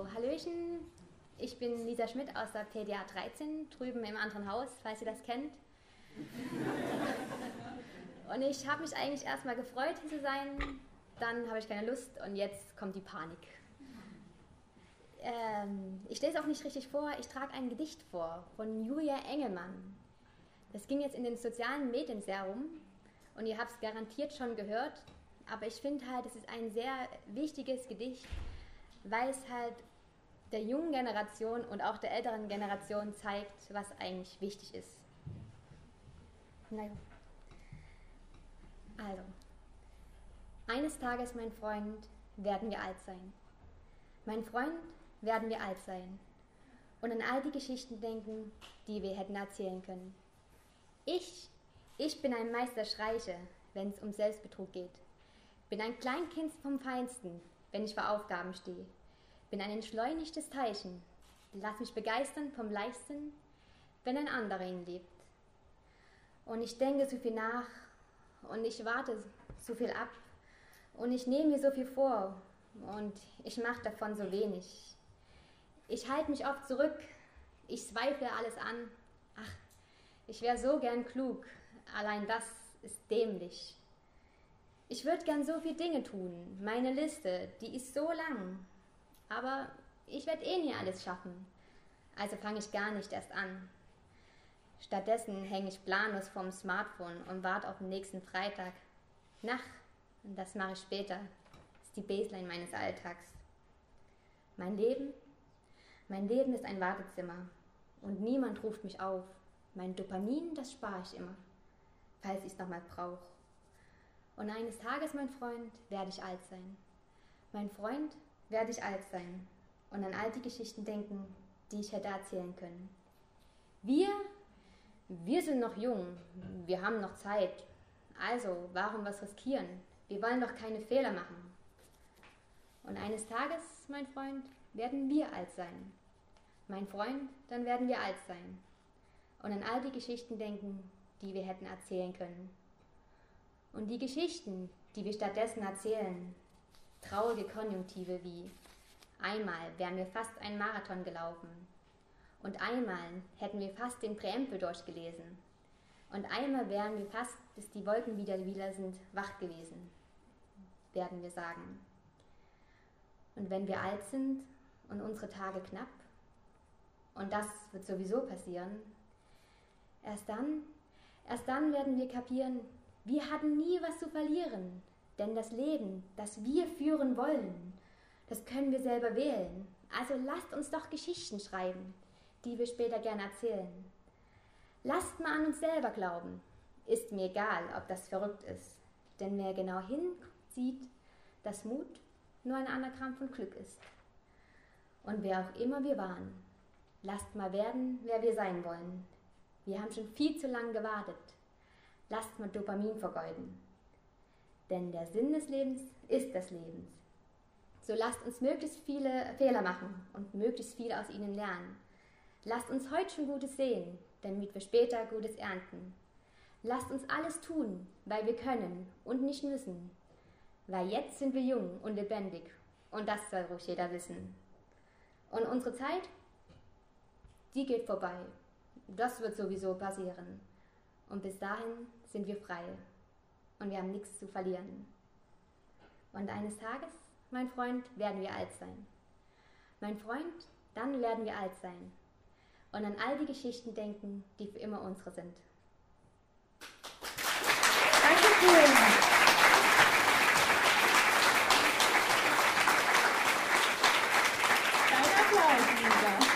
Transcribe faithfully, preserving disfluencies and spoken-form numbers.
Hallöchen, ich bin Lisa Schmidt aus der P D A dreizehn, drüben im anderen Haus, falls ihr das kennt. Und ich habe mich eigentlich erstmal gefreut, hier zu sein, dann habe ich keine Lust und jetzt kommt die Panik. Ähm, ich lese auch nicht richtig vor, ich trage ein Gedicht vor von Julia Engelmann. Das ging jetzt in den sozialen Medien sehr rum und ihr habt es garantiert schon gehört, aber ich finde halt, es ist ein sehr wichtiges Gedicht, weil es halt der jungen Generation und auch der älteren Generation zeigt, was eigentlich wichtig ist. Naja. Also, eines Tages, mein Freund, werden wir alt sein. Mein Freund, werden wir alt sein und an all die Geschichten denken, die wir hätten erzählen können. Ich, ich bin ein Meister Streiche, wenn es um Selbstbetrug geht. Bin ein Kleinkind vom Feinsten, wenn ich vor Aufgaben stehe. Bin ein entschleunigtes Teilchen, lass mich begeistern vom Leichtsinn, wenn ein anderer ihn liebt. Und ich denke so viel nach und ich warte so viel ab und ich nehme mir so viel vor und ich mache davon so wenig. Ich halte mich oft zurück, ich zweifle alles an. Ach, ich wäre so gern klug, allein das ist dämlich. Ich würde gern so viele Dinge tun, meine Liste, die ist so lang. Aber ich werde eh nie alles schaffen, also fange ich gar nicht erst an. Stattdessen hänge ich planlos vorm Smartphone und warte auf den nächsten Freitag. Nach, das mache ich später, ist die Baseline meines Alltags. Mein Leben, mein Leben ist ein Wartezimmer und niemand ruft mich auf. Mein Dopamin, das spare ich immer, falls ich es nochmal brauche. Und eines Tages, mein Freund, werde ich alt sein. Mein Freund, werde ich alt sein und an all die Geschichten denken, die ich hätte erzählen können. Wir, wir sind noch jung, wir haben noch Zeit, also warum was riskieren? Wir wollen doch keine Fehler machen. Und eines Tages, mein Freund, werden wir alt sein. Mein Freund, dann werden wir alt sein und an all die Geschichten denken, die wir hätten erzählen können. Und die Geschichten, die wir stattdessen erzählen, traurige Konjunktive wie einmal wären wir fast einen Marathon gelaufen und einmal hätten wir fast den Präambel durchgelesen und einmal wären wir fast, bis die Wolken wieder wieder sind, wach gewesen, werden wir sagen. Und wenn wir alt sind und unsere Tage knapp, und das wird sowieso passieren, erst dann, erst dann werden wir kapieren, wir hatten nie was zu verlieren. Denn das Leben, das wir führen wollen, das können wir selber wählen. Also lasst uns doch Geschichten schreiben, die wir später gerne erzählen. Lasst mal an uns selber glauben. Ist mir egal, ob das verrückt ist. Denn wer genau hinsieht, dass Mut nur ein Anagramm von Glück ist. Und wer auch immer wir waren, lasst mal werden, wer wir sein wollen. Wir haben schon viel zu lange gewartet. Lasst mal Dopamin vergeuden. Denn der Sinn des Lebens ist des Lebens. So lasst uns möglichst viele Fehler machen und möglichst viel aus ihnen lernen. Lasst uns heute schon Gutes sehen, damit wir später Gutes ernten. Lasst uns alles tun, weil wir können und nicht müssen. Weil jetzt sind wir jung und lebendig und das soll ruhig jeder wissen. Und unsere Zeit, die geht vorbei. Das wird sowieso passieren. Und bis dahin sind wir frei. Und wir haben nichts zu verlieren. Und eines Tages, mein Freund, werden wir alt sein. Mein Freund, dann werden wir alt sein. Und an all die Geschichten denken, die für immer unsere sind. Dankeschön. Dein Applaus, Lisa.